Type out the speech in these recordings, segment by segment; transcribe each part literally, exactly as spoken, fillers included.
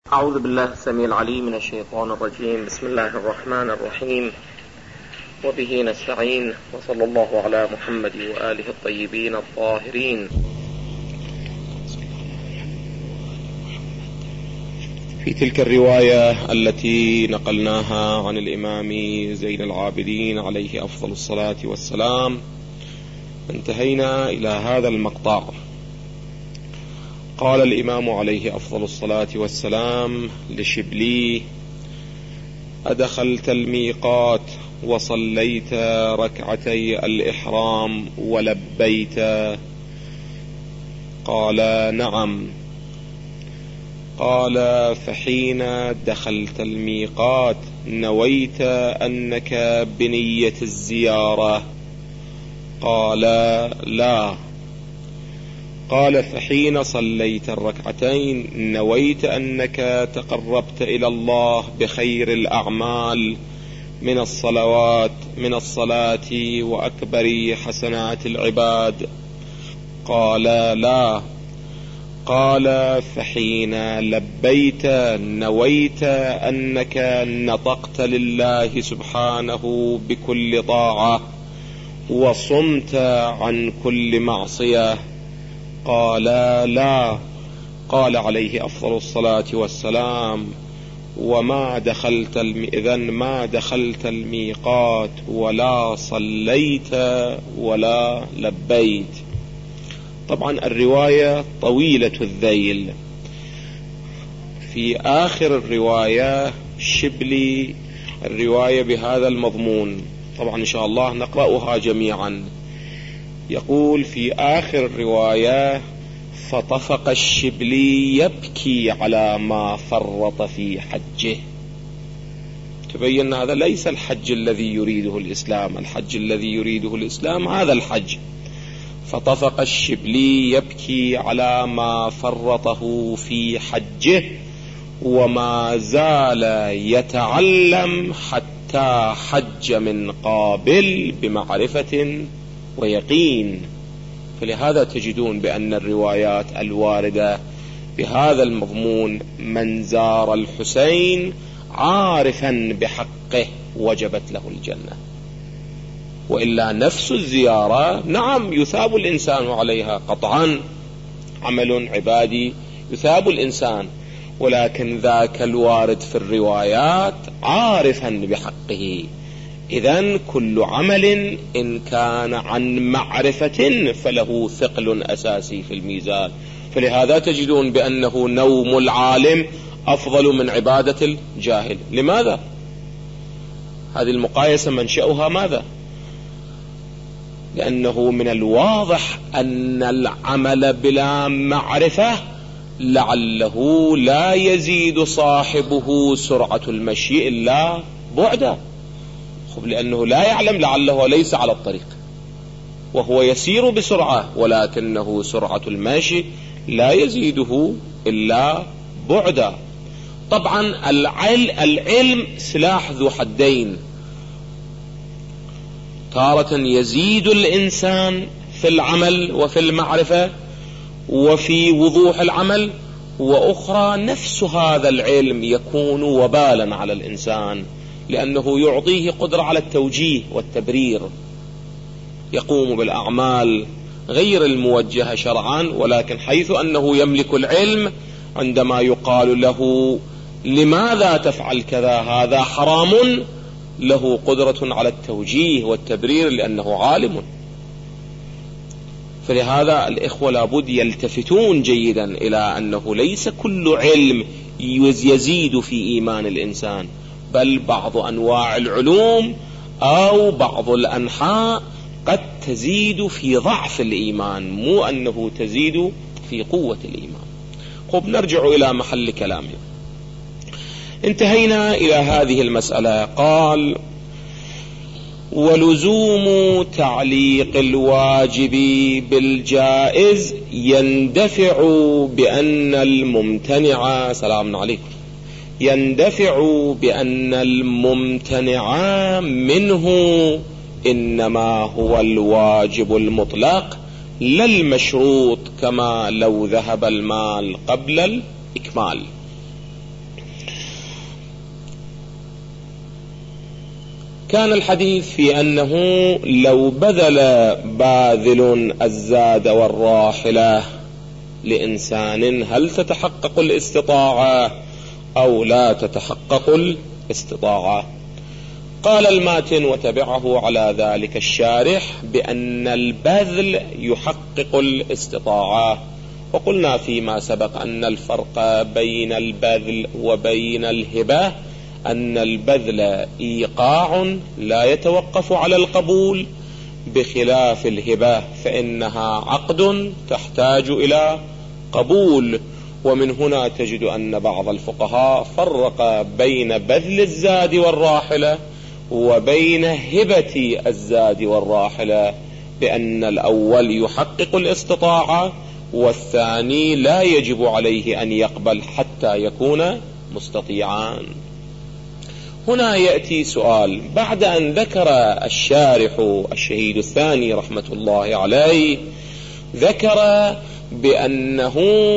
أعوذ بالله السميع العليم من الشيطان الرجيم. بسم الله الرحمن الرحيم، وبه نستعين، وصلى الله على محمد وآله الطيبين الطاهرين. في تلك الرواية التي نقلناها عن الإمام زين العابدين عليه أفضل الصلاة والسلام، انتهينا إلى هذا المقطع. قال الإمام عليه أفضل الصلاة والسلام لشبلي: أدخلت الميقات وصليت ركعتي الإحرام ولبيت؟ قال: نعم. قال: فحين دخلت الميقات نويت أنك بنية الزيارة؟ قال: لا. قال: فحين صليت الركعتين نويت أنك تقربت إلى الله بخير الأعمال من الصلوات من الصلاة وأكبر حسنات العباد؟ قال: لا. قال: فحين لبيت نويت أنك نطقت لله سبحانه بكل طاعة وصمت عن كل معصية؟ قال: لا. قال عليه أفضل الصلاة والسلام: وما دخلت الم... إذن ما دخلت الميقات ولا صليت ولا لبيت. طبعا الرواية طويلة الذيل. في آخر الرواية شبلي الرواية بهذا المضمون، طبعا إن شاء الله نقرأها جميعا. يقول في آخر الرواية: فطفق الشبلي يبكي على ما فرط في حجه. تبين هذا ليس الحج الذي يريده الإسلام، الحج الذي يريده الإسلام هذا الحج. فطفق الشبلي يبكي على ما فرطه في حجه وما زال يتعلم حتى حج من قابل بمعرفة ويقين. فلهذا تجدون بأن الروايات الواردة بهذا المضمون: من زار الحسين عارفا بحقه وجبت له الجنة. وإلا نفس الزيارة نعم يثاب الإنسان عليها قطعا، عمل عبادي يثاب الإنسان، ولكن ذاك الوارد في الروايات عارفا بحقه. إذن كل عمل إن كان عن معرفة فله ثقل أساسي في الميزان. فلهذا تجدون بأنه نوم العالم أفضل من عبادة الجاهل. لماذا؟ هذه المقايسة منشأها ماذا؟ لأنه من الواضح أن العمل بلا معرفة لعله لا يزيد صاحبه سرعة المشي إلا بعدا، لأنه لا يعلم لعله ليس على الطريق وهو يسير بسرعة، ولكنه سرعة المشي لا يزيده إلا بعدا. طبعا العلم سلاح ذو حدين، تارة يزيد الإنسان في العمل وفي المعرفة وفي وضوح العمل، وأخرى نفس هذا العلم يكون وبالا على الإنسان، لأنه يعطيه قدرة على التوجيه والتبرير، يقوم بالأعمال غير الموجهة شرعا، ولكن حيث أنه يملك العلم عندما يقال له لماذا تفعل كذا هذا حرام، له قدرة على التوجيه والتبرير لأنه عالم. فلهذا الإخوة لابد يلتفتون جيدا إلى أنه ليس كل علم يزيد في إيمان الإنسان، بل بعض أنواع العلوم أو بعض الأنحاء قد تزيد في ضعف الإيمان، مو أنه تزيد في قوة الإيمان. خب نرجع إلى محل كلامنا. انتهينا إلى هذه المسألة. قال: ولزوم تعليق الواجب بالجائز يندفع بأن الممتنع سلام عليكم يندفع بأن الممتنع منه إنما هو الواجب المطلق لا المشروط، كما لو ذهب المال قبل الإكمال. كان الحديث في أنه لو بذل باذل الزاد والراحلة لإنسان هل تتحقق الاستطاعة أو لا تتحقق الاستطاعة؟ قال الماتن وتبعه على ذلك الشارح بأن البذل يحقق الاستطاعة. وقلنا فيما سبق أن الفرق بين البذل وبين الهبة أن البذل إيقاع لا يتوقف على القبول، بخلاف الهبة فإنها عقد تحتاج إلى قبول. ومن هنا تجد أن بعض الفقهاء فرق بين بذل الزاد والراحلة وبين هبة الزاد والراحلة، بأن الأول يحقق الاستطاعة والثاني لا يجب عليه أن يقبل حتى يكون مستطيعان. هنا يأتي سؤال بعد أن ذكر الشارح الشهيد الثاني رحمة الله عليه، ذكر بأنه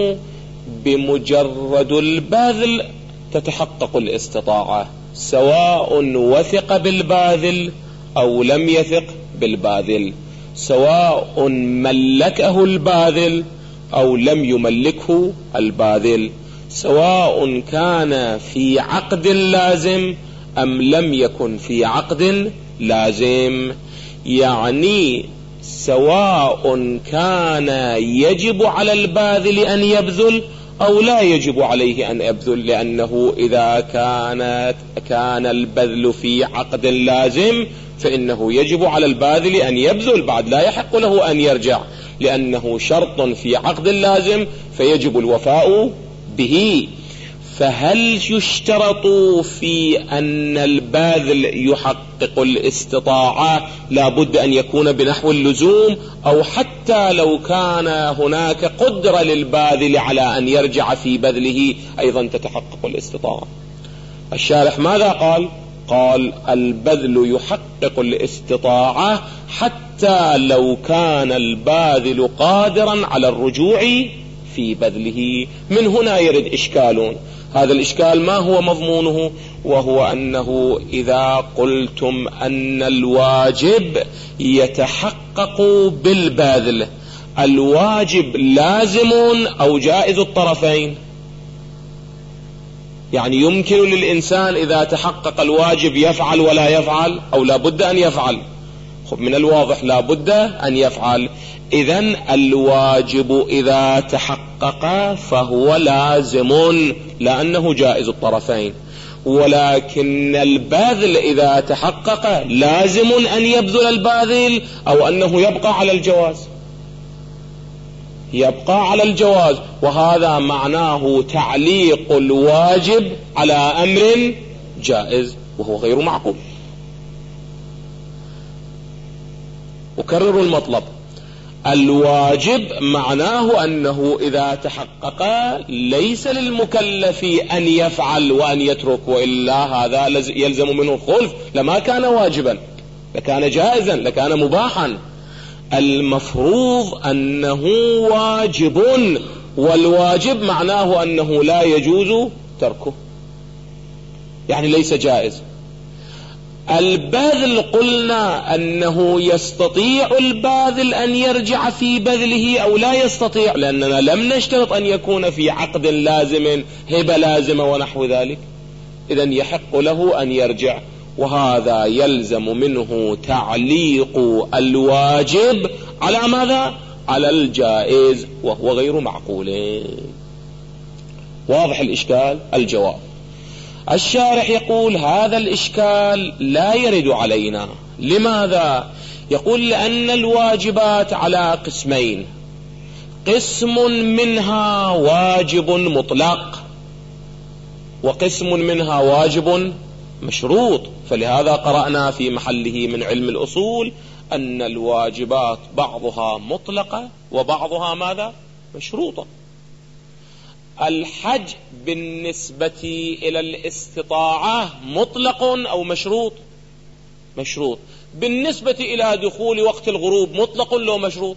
بمجرد البذل تتحقق الاستطاعة، سواء وثق بالباذل أو لم يثق بالباذل، سواء ملكه الباذل أو لم يملكه الباذل، سواء كان في عقد لازم أم لم يكن في عقد لازم. يعني سواء كان يجب على الباذل أن يبذل أو لا يجب عليه أن يبذل، لأنه إذا كانت كان البذل في عقد لازم فإنه يجب على الباذل أن يبذل، بعد لا يحق له أن يرجع، لأنه شرط في عقد لازم فيجب الوفاء به. فهل يشترط في أن الباذل يحقق الاستطاعة لا بد أن يكون بنحو اللزوم، أو حتى لو كان هناك قدرة للباذل على أن يرجع في بذله أيضا تتحقق الاستطاعة؟ الشارح ماذا قال؟ قال البذل يحقق الاستطاعة حتى لو كان الباذل قادرا على الرجوع في بذله. من هنا يرد إشكال، هذا الإشكال ما هو مضمونه؟ وهو أنه إذا قلتم أن الواجب يتحقق بالبذل، الواجب لازم أو جائز الطرفين؟ يعني يمكن للإنسان إذا تحقق الواجب يفعل ولا يفعل، أو لا بد أن يفعل؟ خب من الواضح لا بد أن يفعل. إذن الواجب إذا تحقق فهو لازم لأنه جائز الطرفين، ولكن الباذل إذا تحقق لازم أن يبذل الباذل أو أنه يبقى على الجواز؟ يبقى على الجواز، وهذا معناه تعليق الواجب على أمر جائز وهو غير معقول. أكرر المطلب، الواجب معناه أنه إذا تحقق ليس للمكلف أن يفعل وأن يترك، وإلا هذا يلزم منه الخلف، لما كان واجبا لكان جائزا لكان مباحا. المفروض أنه واجب، والواجب معناه أنه لا يجوز تركه، يعني ليس جائز. البذل قلنا أنه يستطيع الباذل أن يرجع في بذله أو لا يستطيع، لأننا لم نشترط أن يكون في عقد لازم هبة لازمة ونحو ذلك، إذن يحق له أن يرجع، وهذا يلزم منه تعليق الواجب على ماذا؟ على الجائز، وهو غير معقول. واضح الإشكال؟ الجواب، الشارح يقول هذا الإشكال لا يرد علينا. لماذا؟ يقول لأن الواجبات على قسمين، قسم منها واجب مطلق وقسم منها واجب مشروط. فلهذا قرأنا في محله من علم الأصول أن الواجبات بعضها مطلقة وبعضها ماذا؟ مشروطة. الحج بالنسبة إلى الاستطاعة مطلق أو مشروط؟ مشروط. بالنسبة إلى دخول وقت الغروب مطلق لو مشروط؟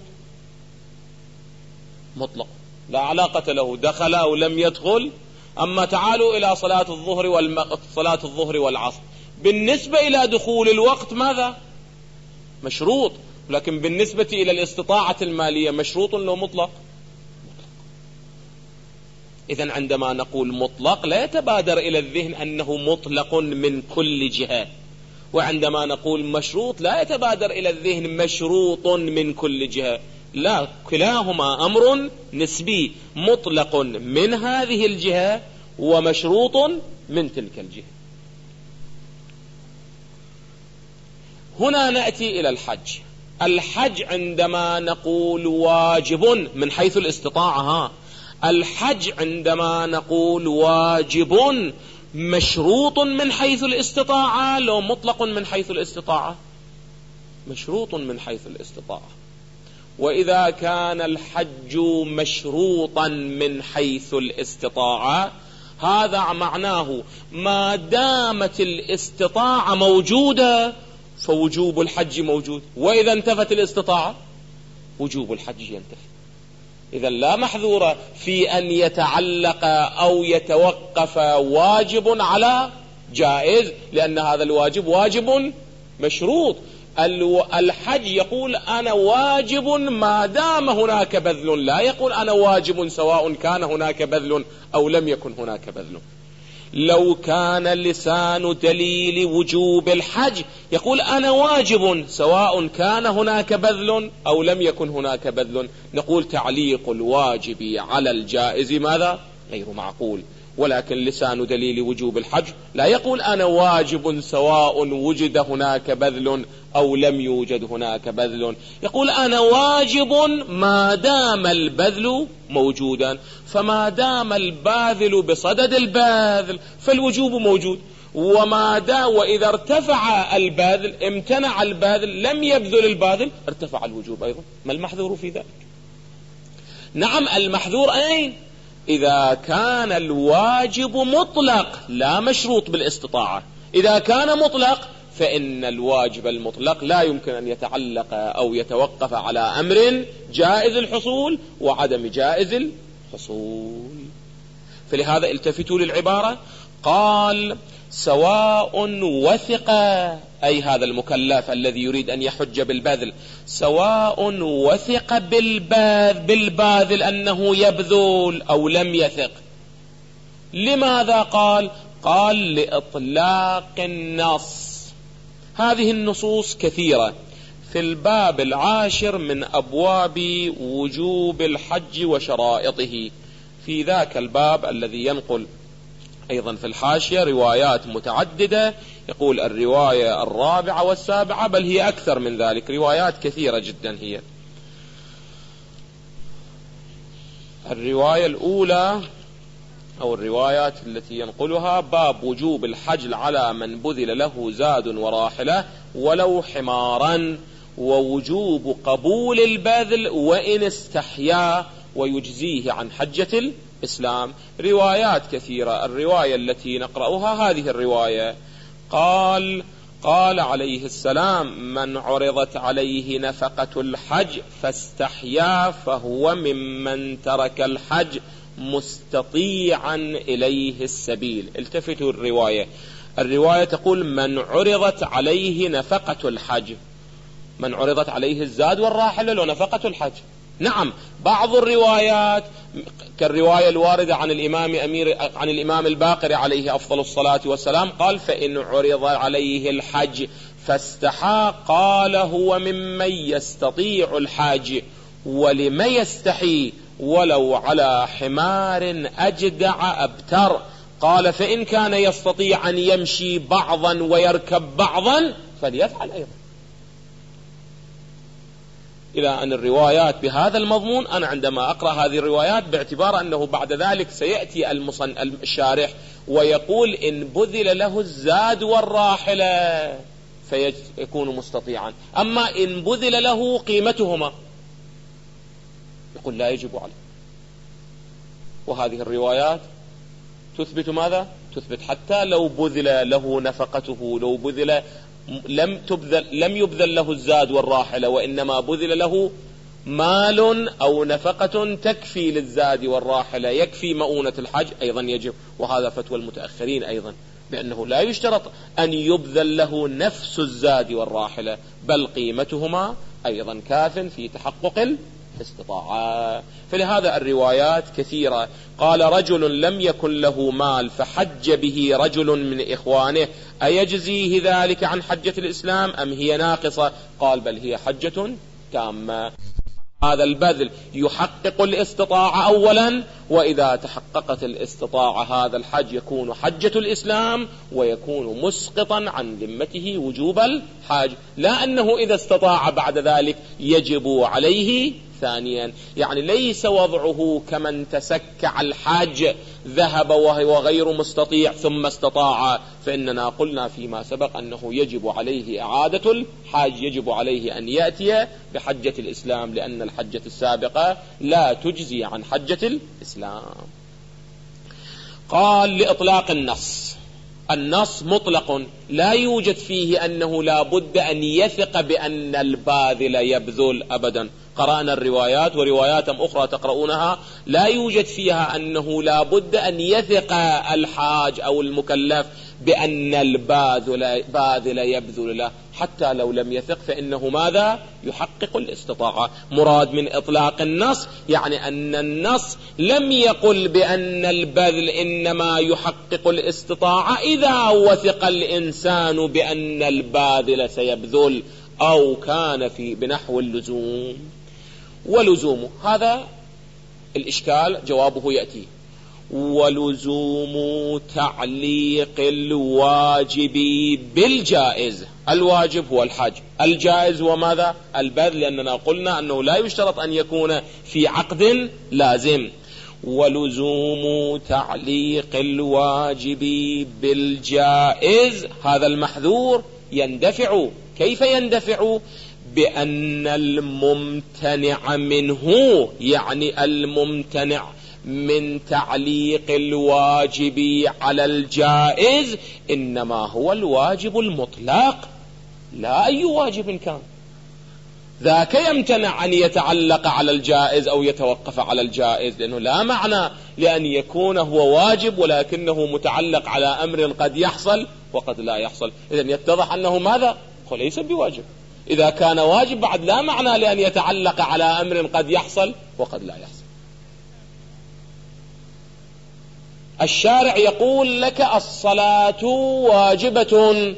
مطلق، لا علاقة له دخل أو لم يدخل. أما تعالوا إلى صلاة الظهر والم... صلاة الظهر والعصر بالنسبة إلى دخول الوقت ماذا؟ مشروط. لكن بالنسبة إلى الاستطاعة المالية مشروط لو مطلق. إذن عندما نقول مطلق لا يتبادر إلى الذهن أنه مطلق من كل جهة، وعندما نقول مشروط لا يتبادر إلى الذهن مشروط من كل جهة، لا، كلاهما أمر نسبي، مطلق من هذه الجهة ومشروط من تلك الجهة. هنا نأتي إلى الحج. الحج عندما نقول واجب من حيث الاستطاعة، ها الحج عندما نقول واجب مشروط من حيث الاستطاعة لو مطلق من حيث الاستطاعة؟ مشروط من حيث الاستطاعة. وإذا كان الحج مشروطا من حيث الاستطاعة هذا معناه ما دامت الاستطاعة موجودة فوجوب الحج موجود، وإذا انتفت الاستطاعة وجوب الحج ينتفي. إذا لا محذور في أن يتعلق أو يتوقف واجب على جائز، لأن هذا الواجب واجب مشروط. الحج يقول أنا واجب ما دام هناك بذل، لا يقول أنا واجب سواء كان هناك بذل أو لم يكن هناك بذل. لو كان لسان دليل وجوب الحج يقول أنا واجب سواء كان هناك بذل أو لم يكن هناك بذل، نقول تعليق الواجب على الجائز ماذا؟ غير معقول. ولكن لسان دليل وجوب الحج لا يقول أنا واجب سواء وجد هناك بذل أو لم يوجد هناك بذل، يقول أنا واجب ما دام البذل موجودا، فما دام الباذل بصدد الباذل فالوجوب موجود، وما دا وإذا ارتفع الباذل امتنع الباذل لم يبذل الباذل ارتفع الوجوب أيضا. ما المحذور في ذلك؟ نعم المحذور أين؟ إذا كان الواجب مطلق لا مشروط بالاستطاعة. إذا كان مطلق فإن الواجب المطلق لا يمكن أن يتعلق أو يتوقف على أمر جائز الحصول وعدم جائز الحصول. فلهذا التفتوا للعبارة، قال سواء وثق، أي هذا المكلف الذي يريد أن يحج بالبذل، سواء وثق بالباذل, بالباذل أنه يبذل أو لم يثق. لماذا قال؟ قال لإطلاق النص. هذه النصوص كثيرة في الباب العاشر من أبواب وجوب الحج وشرائطه. في ذاك الباب الذي ينقل أيضا في الحاشية روايات متعددة، يقول الرواية الرابعة والسابعة، بل هي أكثر من ذلك، روايات كثيرة جدا. هي الرواية الأولى أو الروايات التي ينقلها باب وجوب الحجل على من بذل له زاد وراحلة ولو حمارا، ووجوب قبول البذل وإن استحيا ويجزيه عن حجة الإسلام. روايات كثيرة. الرواية التي نقرأها هذه الرواية، قال قال عليه السلام من عرضت عليه نفقة الحج فاستحيا فهو ممن ترك الحج مستطيعا إليه السبيل. التفتوا الرواية. الرواية تقول من عرضت عليه نفقة الحج، من عرضت عليه الزاد والراحلة ونفقة الحج. نعم بعض الروايات كالرواية الواردة عن الإمام أمير عن الإمام الباقر عليه أفضل الصلاة والسلام قال فإن عرض عليه الحج فاستحى قال هو ممن يستطيع الحاج ولما يستحي ولو على حمار أجدع أبتر. قال فإن كان يستطيع أن يمشي بعضا ويركب بعضا فليفعل أيضا. إلى أن الروايات بهذا المضمون أنا عندما أقرأ هذه الروايات باعتبار أنه بعد ذلك سيأتي المصن الشارح ويقول إن بذل له الزاد والراحلة فيكون مستطيعا، أما إن بذل له قيمتهما يقول لا يجب عليه. وهذه الروايات تثبت ماذا؟ تثبت حتى لو بذل له نفقته، لو بذل لم تبذل لم يبذل له الزاد والراحلة وإنما بذل له مال أو نفقة تكفي للزاد والراحلة، يكفي مؤونة الحج، أيضا يجب. وهذا فتوى المتأخرين أيضا. بأنه لا يشترط أن يبذل له نفس الزاد والراحلة، بل قيمتهما أيضا كاف في تحقق الاستطاعة. فلهذا الروايات كثيرة. قال رجل لم يكن له مال فحج به رجل من إخوانه أيجزيه ذلك عن حجة الإسلام أم هي ناقصة؟ قال بل هي حجة تامة. هذا البذل يحقق الاستطاعة أولا، وإذا تحققت الاستطاعة هذا الحج يكون حجة الإسلام ويكون مسقطا عن ذمته وجوب الحاج، لا أنه إذا استطاع بعد ذلك يجب عليه ثانيا. يعني ليس وضعه كمن تسكع الحاج ذهب وهو غير مستطيع ثم استطاع، فإننا قلنا فيما سبق أنه يجب عليه إعادة الحاج، يجب عليه أن يأتي بحجة الإسلام، لأن الحجة السابقة لا تجزي عن حجة الإسلام. قال لإطلاق النص، النص مطلق لا يوجد فيه أنه لا بد أن يثق بأن الباذل يبذل أبدا. قرأنا الروايات وروايات أخرى تقرؤونها لا يوجد فيها أنه لا بد أن يثق الحاج أو المكلف بأن الباذل باذل يبذل له، حتى لو لم يثق فإنه ماذا؟ يحقق الاستطاعة. مراد من إطلاق النص يعني أن النص لم يقل بأن البذل إنما يحقق الاستطاعة إذا وثق الإنسان بأن الباذل سيبذل أو كان في بنحو اللزوم. ولزومه هذا الإشكال جوابه يأتي. ولزوم تعليق الواجب بالجائز، الواجب هو الحج، الجائز هو ماذا؟ البذل، لأننا قلنا أنه لا يشترط أن يكون في عقد لازم. ولزوم تعليق الواجب بالجائز هذا المحذور يندفع. كيف يندفع؟ بأن الممتنع منه، يعني الممتنع من تعليق الواجب على الجائز إنما هو الواجب المطلق، لا أي واجب كان، ذاك يمتنع أن يتعلق على الجائز أو يتوقف على الجائز، لأنه لا معنى لأن يكون هو واجب ولكنه متعلق على أمر قد يحصل وقد لا يحصل. إذن يتضح أنه ماذا؟ هو ليس بواجب. إذا كان واجب بعد لا معنى لأن يتعلق على أمر قد يحصل وقد لا يحصل. الشارع يقول لك الصلاة واجبة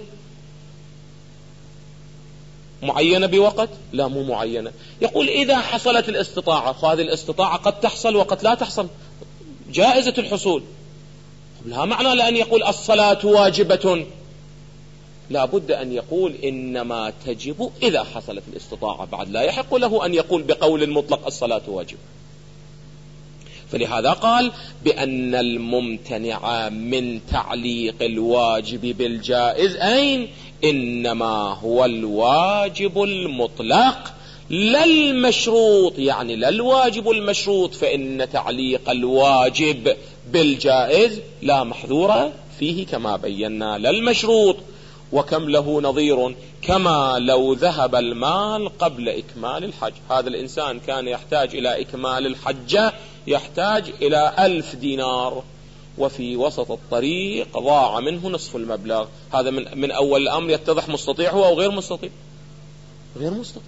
معينة بوقت؟ لا، مو معينة. يقول إذا حصلت الاستطاعة، هذه الاستطاعة قد تحصل وقد لا تحصل، جائزة الحصول، لا معنى لأن يقول الصلاة واجبة، لا بد أن يقول إنما تجب إذا حصلت الاستطاعة، بعد لا يحق له أن يقول بقول مطلق الصلاة واجب. فلهذا قال بأن الممتنع من تعليق الواجب بالجائز أين؟ إنما هو الواجب المطلق لا المشروط، يعني لا الواجب المشروط، فإن تعليق الواجب بالجائز لا محذور فيه كما بينا، لا المشروط. وكم له نظير كما لو ذهب المال قبل إكمال الحج. هذا الإنسان كان يحتاج إلى إكمال الحجة، يحتاج إلى ألف دينار، وفي وسط الطريق ضاع منه نصف المبلغ. هذا من, من أول الأمر يتضح مستطيع هو أو غير مستطيع؟ غير مستطيع،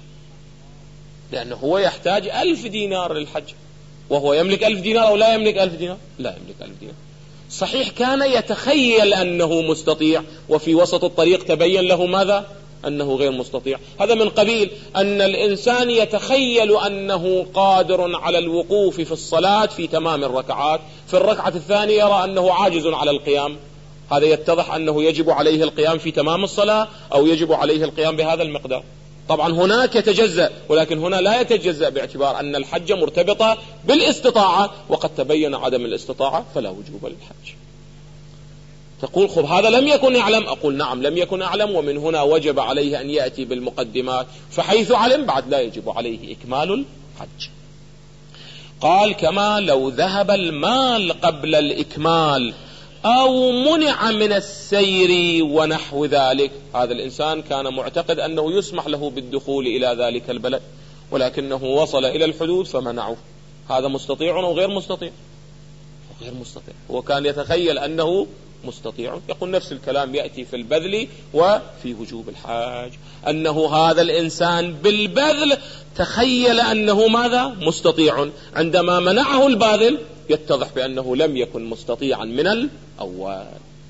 لأنه هو يحتاج ألف دينار للحج، وهو يملك ألف دينار أو لا يملك ألف دينار؟ لا يملك ألف دينار. صحيح كان يتخيل أنه مستطيع، وفي وسط الطريق تبين له ماذا؟ أنه غير مستطيع. هذا من قبيل أن الإنسان يتخيل أنه قادر على الوقوف في الصلاة في تمام الركعات، في الركعة الثانية يرى أنه عاجز على القيام. هذا يتضح أنه يجب عليه القيام في تمام الصلاة أو يجب عليه القيام بهذا المقدار. طبعا هناك يتجزأ، ولكن هنا لا يتجزأ باعتبار أن الحج مرتبطة بالاستطاعة، وقد تبين عدم الاستطاعة فلا وجوب للحج. تقول خب هذا لم يكن يعلم، أقول نعم لم يكن يعلم، ومن هنا وجب عليه أن يأتي بالمقدمات، فحيث علم بعد لا يجب عليه إكمال الحج. قال كما لو ذهب المال قبل الإكمال أو منع من السير ونحو ذلك. هذا الإنسان كان معتقد أنه يسمح له بالدخول إلى ذلك البلد، ولكنه وصل إلى الحدود فمنعوه. هذا مستطيع أو غير مستطيع؟ غير مستطيع. هو كان يتخيل أنه مستطيع. يقول نفس الكلام يأتي في البذل وفي وجوب الحج، أنه هذا الإنسان بالبذل تخيل أنه ماذا؟ مستطيع، عندما منعه الباذل يتضح بأنه لم يكن مستطيعا من الأول.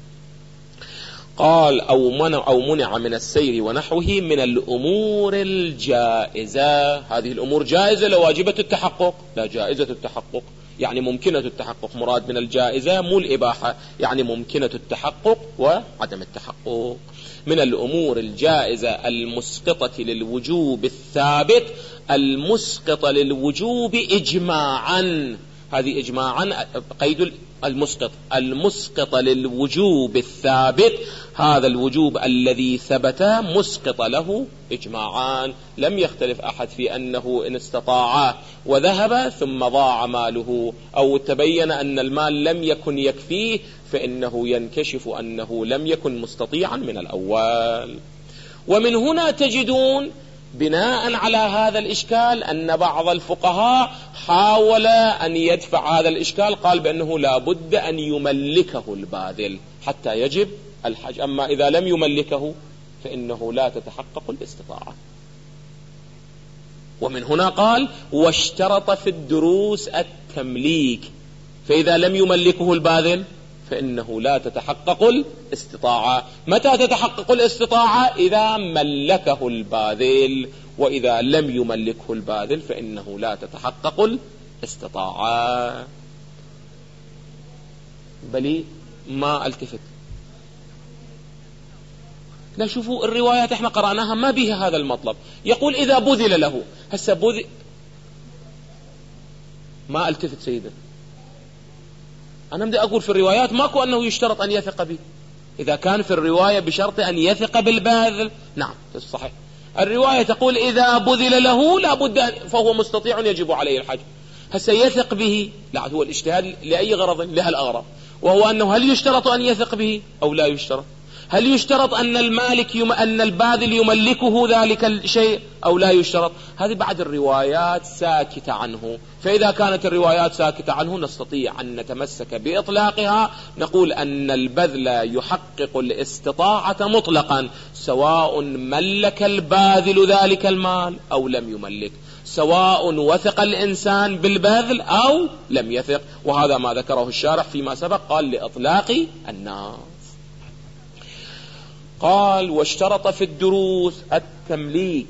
قال أو منع, أو منع من السير ونحوه من الأمور الجائزة. هذه الأمور جائزة لواجبة التحقق؟ لا، جائزة التحقق يعني ممكنة التحقق. مراد من الجائزة مو الإباحة، يعني ممكنة التحقق وعدم التحقق. من الأمور الجائزة المسقطة للوجوب الثابت، المسقطة للوجوب إجماعا. هذه إجماعا قيد المسقط، المسقط للوجوب الثابت، هذا الوجوب الذي ثبت مسقط له إجماعا. لم يختلف أحد في أنه إن استطاع وذهب ثم ضاع ماله أو تبين أن المال لم يكن يكفيه فإنه ينكشف أنه لم يكن مستطيعا من الأول. ومن هنا تجدون بناء على هذا الإشكال أن بعض الفقهاء حاول أن يدفع هذا الإشكال، قال بأنه لا بد أن يملكه الباذل حتى يجب الحج، أما إذا لم يملكه فإنه لا تتحقق الاستطاعة. ومن هنا قال واشترط في الدروس التمليك، فإذا لم يملكه الباذل فإنه لا تتحقق الاستطاعة. متى تتحقق الاستطاعة؟ إذا ملكه الباذل، وإذا لم يملكه الباذل فإنه لا تتحقق الاستطاعة. بلي ما التفت، لا شوفوا الروايات احنا قرأناها ما بها هذا المطلب. يقول إذا بذل له، هسه بذل ما التفت سيدا، أنا بدي أقول في الروايات ماكو أنه يشترط أن يثق به. إذا كان في الرواية بشرط أن يثق بالباذل نعم صحيح. الرواية تقول إذا بذل له لا بد فهو مستطيع يجب عليه الحج. هسه يثق به، لا هو الاجتهاد لأي غرض؟ لها الأغراض، وهو أنه هل يشترط أن يثق به أو لا يشترط؟ هل يشترط أن المالك يم... أن الباذل يملكه ذلك الشيء أو لا يشترط؟ هذه بعد الروايات ساكتة عنه. فإذا كانت الروايات ساكتة عنه نستطيع أن نتمسك بإطلاقها، نقول أن البذل يحقق الاستطاعة مطلقا، سواء ملك الباذل ذلك المال أو لم يملك، سواء وثق الإنسان بالبذل أو لم يثق. وهذا ما ذكره الشارح فيما سبق، قال لإطلاق الناس. قال واشترط في الدروس التمليك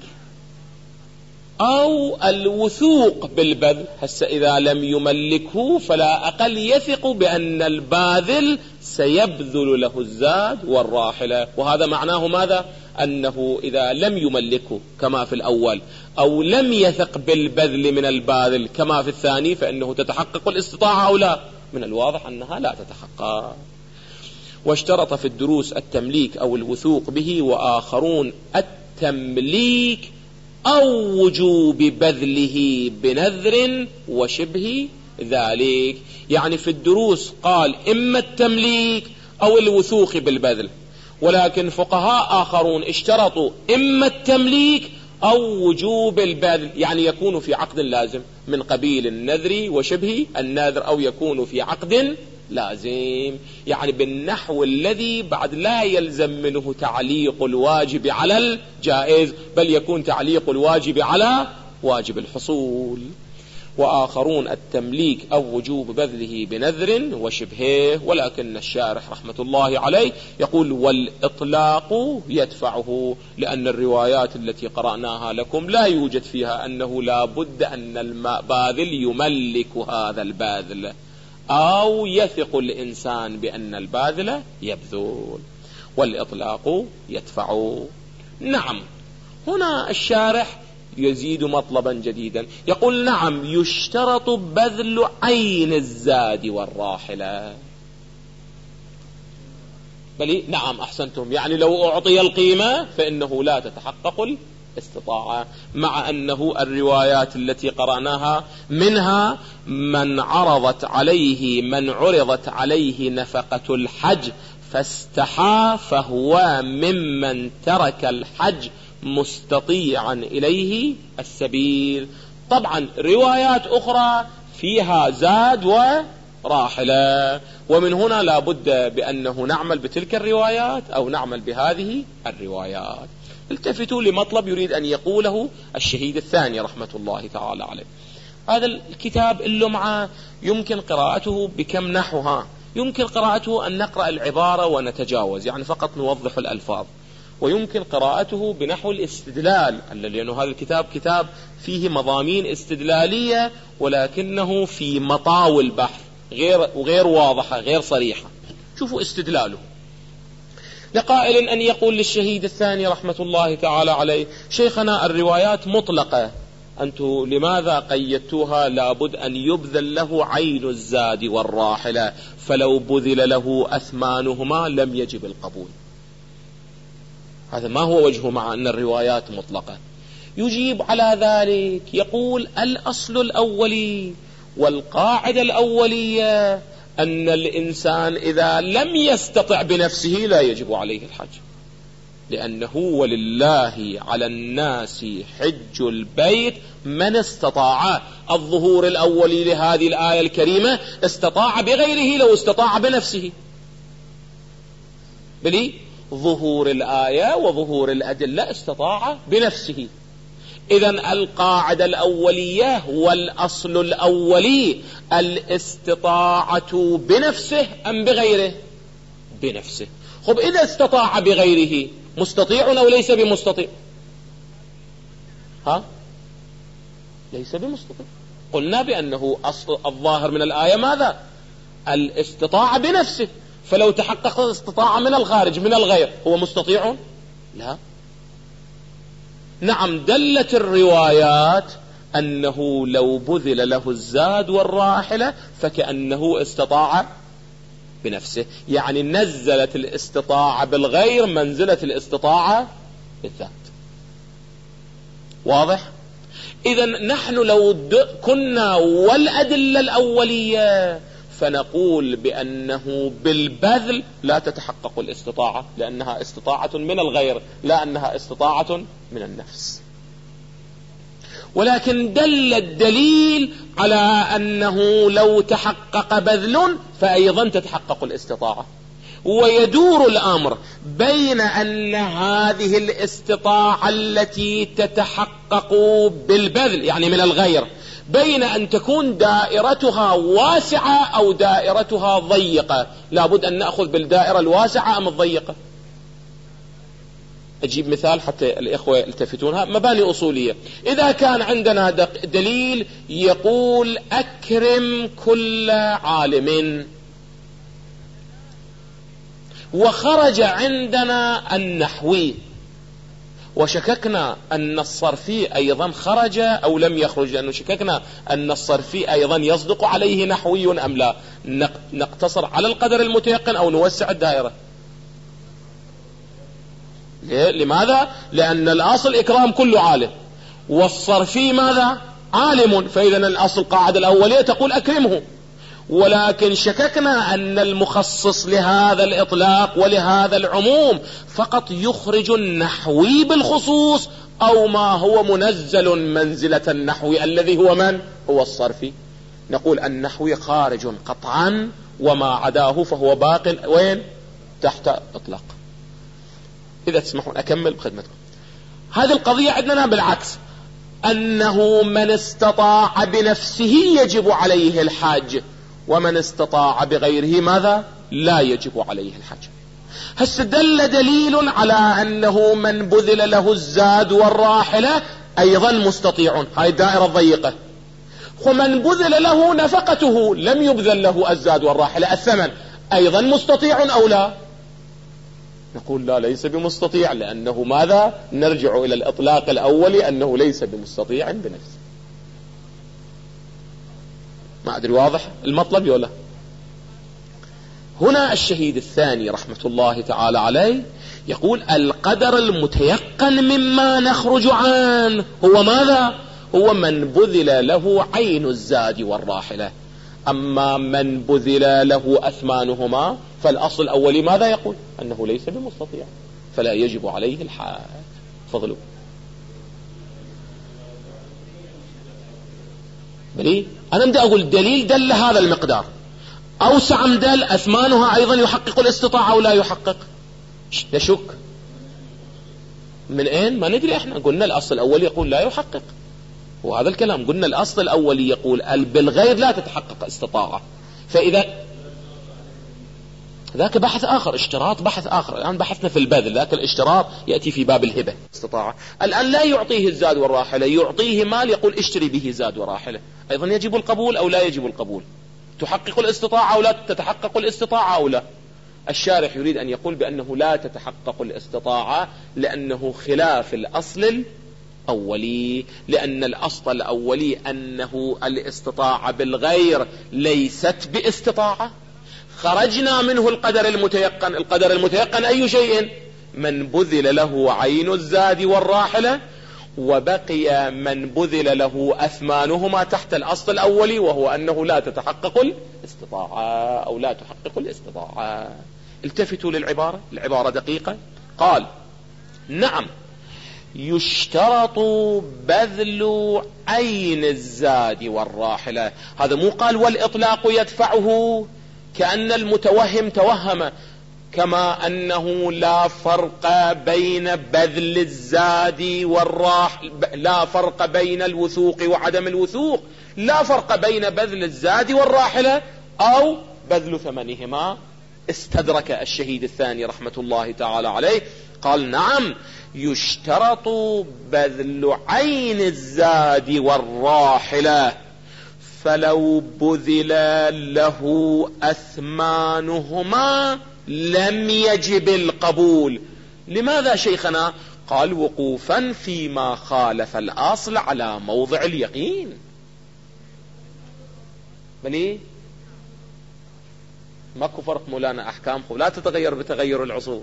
أو الوثوق بالبذل. هسه إذا لم يملكه فلا أقل يثق بأن الباذل سيبذل له الزاد والراحلة. وهذا معناه ماذا؟ أنه إذا لم يملكه كما في الأول أو لم يثق بالبذل من الباذل كما في الثاني فإنه تتحقق الاستطاعة أو لا؟ من الواضح أنها لا تتحقق. واشترط في الدروس التمليك أو الوثوق به، وآخرون التمليك أو وجوب بذله بنذر وشبه ذلك. يعني في الدروس قال إما التمليك أو الوثوق بالبذل، ولكن فقهاء آخرون اشترطوا إما التمليك أو وجوب البذل، يعني يكون في عقد لازم من قبيل النذر وشبه النذر، أو يكون في عقد لازم، يعني بالنحو الذي بعد لا يلزم منه تعليق الواجب على الجائز، بل يكون تعليق الواجب على واجب الحصول. وآخرون التمليك أو وجوب بذله بنذر وشبهه. ولكن الشارح رحمة الله عليه يقول والإطلاق يدفعه، لأن الروايات التي قرأناها لكم لا يوجد فيها أنه لا بد أن الباذل يملك هذا الباذل أو يثق الإنسان بأن الباذل يبذل، والإطلاق يدفع. نعم، هنا الشارح يزيد مطلبا جديدا، يقول نعم يشترط بذل عين الزاد والراحلة. بل نعم أحسنتم، يعني لو أعطي القيمة فإنه لا تتحقق الاستطاعة، مع أنه الروايات التي قرأناها منها من عرضت عليه من عرضت عليه نفقة الحج فاستحى فهو ممن ترك الحج مستطيعا إليه السبيل. طبعا روايات أخرى فيها زاد راحلة. ومن هنا لا بد بأنه نعمل بتلك الروايات أو نعمل بهذه الروايات. التفتوا لمطلب يريد أن يقوله الشهيد الثاني رحمة الله تعالى عليه. هذا الكتاب اللمعة يمكن قراءته بكم نحوها. يمكن قراءته أن نقرأ العبارة ونتجاوز، يعني فقط نوضح الألفاظ. ويمكن قراءته بنحو الاستدلال، لأنه هذا الكتاب كتاب فيه مضامين استدلالية ولكنه في مطاوي البحث غير وغير واضحة غير صريحة. شوفوا استدلاله. لقائل أن يقول للشهيد الثاني رحمة الله تعالى عليه: شيخنا الروايات مطلقة، أنتم لماذا قيدتوها لابد أن يبذل له عين الزاد والراحلة، فلو بذل له أثمانهما لم يجب القبول. هذا ما هو وجهه مع أن الروايات مطلقة؟ يجيب على ذلك يقول: الأصل الأولي والقاعدة الأولية أن الإنسان إذا لم يستطع بنفسه لا يجب عليه الحج، لأنه ولله على الناس حج البيت من استطاع. الظهور الأولي لهذه الآية الكريمة استطاع بغيره لو استطاع بنفسه، بلي ظهور الآية وظهور الأدلة استطاع بنفسه. إذن القاعدة الأولية والأصل الأولي الاستطاعة بنفسه أم بغيره؟ بنفسه. خب إذا استطاع بغيره مستطيع أو ليس بمستطيع؟ ها؟ ليس بمستطيع. قلنا بأنه أصل الظاهر من الآية ماذا؟ الاستطاعة بنفسه. فلو تحقق الاستطاعة من الخارج من الغير هو مستطيع؟ لا. نعم، دلت الروايات أنه لو بذل له الزاد والراحلة فكأنه استطاع بنفسه، يعني نزلت الاستطاعة بالغير منزلة الاستطاعة بالذات. واضح؟ إذن نحن لو كنا والأدلة الأولية فنقول بأنه بالبذل لا تتحقق الاستطاعة، لأنها استطاعة من الغير لا أنها استطاعة من النفس. ولكن دل الدليل على أنه لو تحقق بذل فأيضا تتحقق الاستطاعة. ويدور الأمر بين أن هذه الاستطاعة التي تتحقق بالبذل يعني من الغير بين أن تكون دائرتها واسعة أو دائرتها ضيقة. لابد أن نأخذ بالدائرة الواسعة أم الضيقة. أجيب مثال حتى الإخوة يلتفتونها، مباني أصولية. إذا كان عندنا دليل يقول أكرم كل عالم، وخرج عندنا النحوي وشككنا أن الصرفي أيضا خرج أو لم يخرج، لأنه شككنا أن الصرفي أيضا يصدق عليه نحوي أم لا، نقتصر على القدر المتيقن أو نوسع الدائرة. لماذا؟ لأن الأصل إكرام كل عالم، والصرفي ماذا؟ عالم، فإذا الأصل القاعدة الأولية تقول أكرمه. ولكن شككنا أن المخصص لهذا الإطلاق ولهذا العموم فقط يخرج النحوي بالخصوص، أو ما هو منزل منزلة النحوي الذي هو من؟ هو الصرفي. نقول النحوي خارج قطعا، وما عداه فهو باق وين؟ تحت إطلاق. إذا تسمحون أكمل بخدمتكم. هذه القضية عندنا بالعكس، أنه من استطاع بنفسه يجب عليه الحج، ومن استطاع بغيره ماذا؟ لا يجب عليه الحج. هسه دل دليل على أنه من بذل له الزاد والراحلة أيضا مستطيع، هاي الدائرة الضيقة. ومن بذل له نفقته لم يبذل له الزاد والراحلة الثمن أيضا مستطيع أو لا؟ نقول لا، ليس بمستطيع، لأنه ماذا؟ نرجع إلى الإطلاق الأولي أنه ليس بمستطيع بنفسه. ما أدري واضح المطلب ولا؟ هنا الشهيد الثاني رحمة الله تعالى عليه يقول القدر المتيقن مما نخرج عنه هو ماذا؟ هو من بذل له عين الزاد والراحلة. أما من بذل له أثمانهما فالأصل الأولي ماذا يقول؟ أنه ليس بمستطيع فلا يجب عليه الحج. فضلوا بلي أنا بدي أقول دليل دل هذا المقدار. أوسع مدل أثمانها أيضا يحقق الاستطاعة أو لا يحقق؟ نشك من أين؟ ما ندري. احنا قلنا الأصل الأول يقول لا يحقق، وهذا الكلام قلنا الأصل الأول يقول بالغير لا تتحقق استطاعة. فإذا ذاك بحث آخر، اشتراط بحث آخر. الآن بحثنا في البذل، ذاك الاشتراط يأتي في باب الهبة استطاعة. الآن لا يعطيه الزاد والراحلة، يعطيه مال يقول اشتري به زاد وراحلة، أيضا يجب القبول أو لا يجب القبول؟ تحقق الاستطاعة أو لا تتحقق الاستطاعة أو لا؟ الشارح يريد أن يقول بأنه لا تتحقق الاستطاعة لأنه خلاف الأصل الأولي، لأن الأصل الأولي أنه الاستطاعة بالغير ليست باستطاعة. خرجنا منه القدر المتيقن. القدر المتيقن أي شيء؟ من بذل له عين الزاد والراحلة، وبقي من بذل له أثمانهما تحت الأصل الأولي، وهو أنه لا تتحقق الاستطاعة أو لا تحقق الاستطاعة. التفتوا للعبارة، العبارة دقيقة. قال نعم يشترط بذل عين الزاد والراحلة. هذا مو قال والإطلاق يدفعه، كأن المتوهم توهم، كما أنه لا فرق بين بذل الزاد والراحلة، لا فرق بين الوثوق وعدم الوثوق، لا فرق بين بذل الزاد والراحلة أو بذل ثمنهما. استدرك الشهيد الثاني رحمة الله تعالى عليه، قال نعم يشترط بذل عين الزاد والراحلة، فلو بذل له أثمانهما لم يجب القبول. لماذا شيخنا؟ قال وقوفا فيما خالف الأصل على موضع اليقين. بلي ماكو فرق مولانا، أحكام لا تتغير بتغير العصور.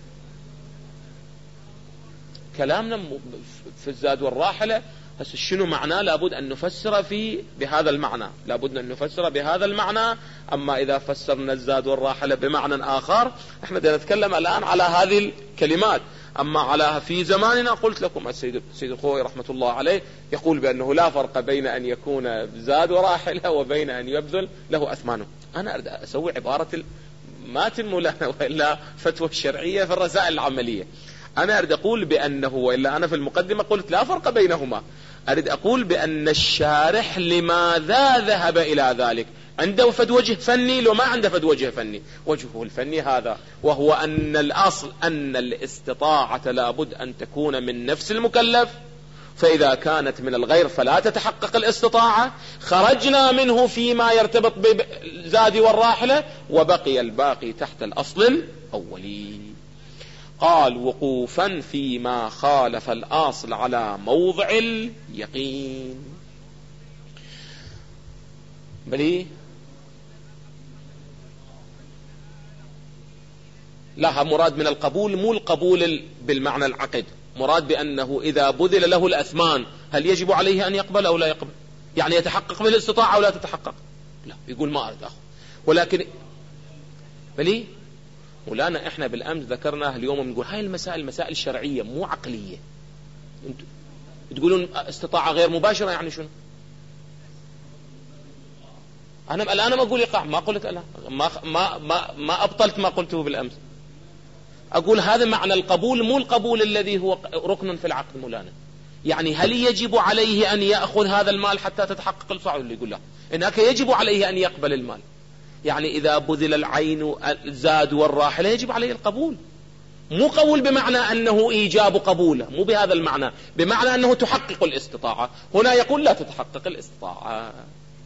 كلامنا في الزاد والراحلة هسه شنو معناه؟ لابد أن نفسر فيه بهذا المعنى، لابد أن نفسر بهذا المعنى. أما إذا فسرنا الزاد والراحلة بمعنى آخر، احنا بدنا نتكلم الآن على هذه الكلمات. أما على في زماننا قلت لكم السيد السيد الخوي رحمة الله عليه يقول بأنه لا فرق بين أن يكون زاد وراحلة وبين أن يبذل له أثمانه. أنا أريد أسوي عبارة ما مولانا وإلا فتوى الشرعية في الرسائل العملية. أنا أريد أقول بأنه، وإلا أنا في المقدمة قلت لا فرق بينهما، أريد أقول بأن الشارح لماذا ذهب إلى ذلك؟ عنده فد وجه فني لو ما عنده فد وجه فني؟ وجهه الفني هذا، وهو أن الأصل أن الاستطاعة لابد أن تكون من نفس المكلف، فإذا كانت من الغير فلا تتحقق الاستطاعة. خرجنا منه فيما يرتبط بالزاد والراحلة، وبقي الباقي تحت الأصل الأولي. قال وقوفا فيما خالف الأصل على موضع اليقين. بلي لها مراد من القبول، مو القبول بالمعنى العقد، مراد بأنه إذا بذل له الأثمان هل يجب عليه أن يقبل أو لا يقبل؟ يعني يتحقق بالاستطاعة أو لا تتحقق؟ لا، يقول ما أريد أخذ. ولكن بلي مولانا احنا بالأمس ذكرناه، اليوم بنقول هاي المسائل مسائل شرعية مو عقلية. انتوا تقولون استطاعة غير مباشرة، يعني شنو؟ أنا الآن ما أقول إيقاع، ما قلت الآن، ما ما ما ما أبطلت ما قلته بالأمس. أقول هذا معنى القبول، مو القبول الذي هو ركن في العقد مولانا. يعني هل يجب عليه أن يأخذ هذا المال حتى تتحقق الفعل؟ اللي يقول لا، إنك يجب عليه أن يقبل المال. يعني إذا بذل العين الزاد والراحلة يجب عليه القبول، مو قبول بمعنى أنه إيجاب قبوله، مو بهذا المعنى، بمعنى أنه تحقق الاستطاعة. هنا يقول لا تتحقق الاستطاعة.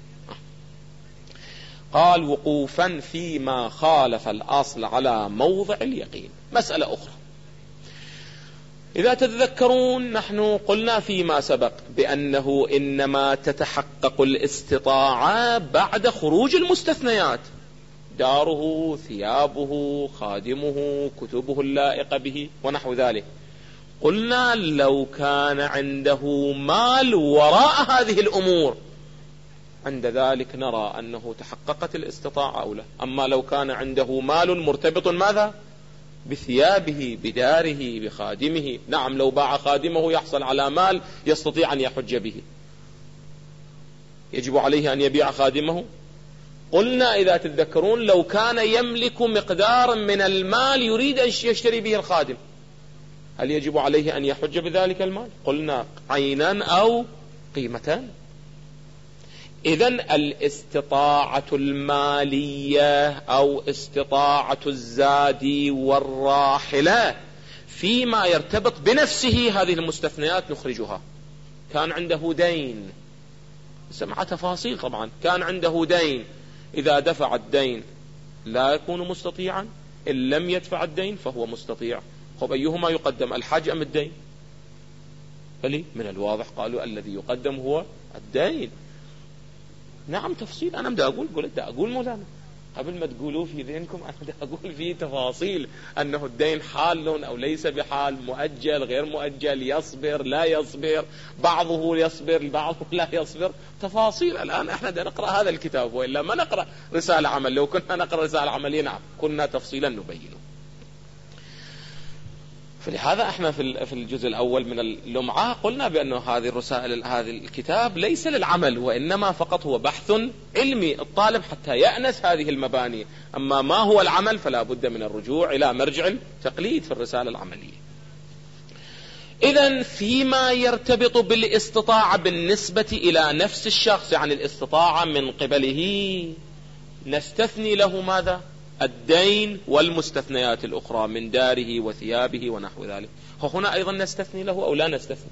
قال وقوفا فيما خالف الأصل على موضع اليقين. مسألة أخرى، إذا تتذكرون نحن قلنا فيما سبق بأنه إنما تتحقق الاستطاعة بعد خروج المستثنيات، داره، ثيابه، خادمه، كتبه اللائقة به ونحو ذلك. قلنا لو كان عنده مال وراء هذه الأمور عند ذلك نرى أنه تحققت الاستطاعة أو لا. أما لو كان عنده مال مرتبط ماذا؟ بثيابه، بداره، بخادمه. نعم لو باع خادمه يحصل على مال يستطيع أن يحج به، يجب عليه أن يبيع خادمه؟ قلنا إذا تتذكرون لو كان يملك مقدار من المال يريد أن يشتري به الخادم، هل يجب عليه أن يحج بذلك المال؟ قلنا عينا أو قيمة. إذن الاستطاعة المالية أو استطاعة الزاد والراحلة فيما يرتبط بنفسه هذه المستثنيات نخرجها. كان عنده دين، سمع تفاصيل طبعا، كان عنده دين، إذا دفع الدين لا يكون مستطيعا، إن لم يدفع الدين فهو مستطيع. خب أيهما يقدم، الحج أم الدين؟ فلي من الواضح قالوا الذي يقدم هو الدين. نعم تفصيل، أنا بدي أقول قلت بدي أقول مولانا قبل ما تقولوا في ذهنكم، أنا بدي أقول فيه تفاصيل أنه الدين حال أو ليس بحال، مؤجل غير مؤجل، يصبر لا يصبر، بعضه يصبر بعضه لا يصبر، تفاصيل. الآن احنا بدنا نقرأ هذا الكتاب، وإلا ما نقرأ رسالة عمل. لو كنا نقرأ رسالة عملية نعم كنا تفصيلا نبينه. فلهذا احنا في الجزء الأول من اللمعة قلنا بأنه هذه الرسائل هذا الكتاب ليس للعمل، وإنما فقط هو بحث علمي الطالب حتى يأنس هذه المباني. أما ما هو العمل فلا بد من الرجوع إلى مرجع التقليد في الرسالة العملية. إذن فيما يرتبط بالاستطاعة بالنسبة إلى نفس الشخص، يعني الاستطاعة من قبله، نستثني له ماذا؟ الدين والمستثنيات الأخرى من داره وثيابه ونحو ذلك. هنا أيضا نستثني له أو لا نستثني؟